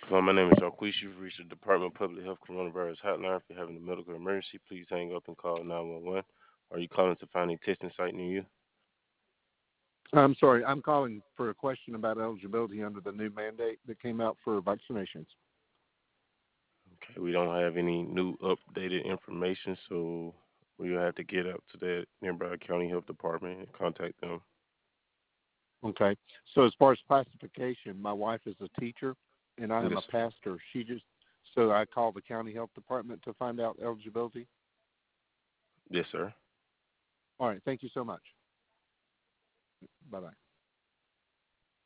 My name is Jarquez. You've reached the Department of Public Health Coronavirus Hotline. If you're having a medical emergency, please hang up and call 911. Are you calling to find a testing site near you? I'm sorry, I'm calling for a question about eligibility under the new mandate that came out for vaccinations. Okay, we don't have any new updated information, so we'll have to get out to that nearby county health department and contact them. Okay. So as far as classification, my wife is a teacher and I am Yes, a pastor. So I call the county health department to find out eligibility. yes, sir. All right. Thank you so much. Bye-bye.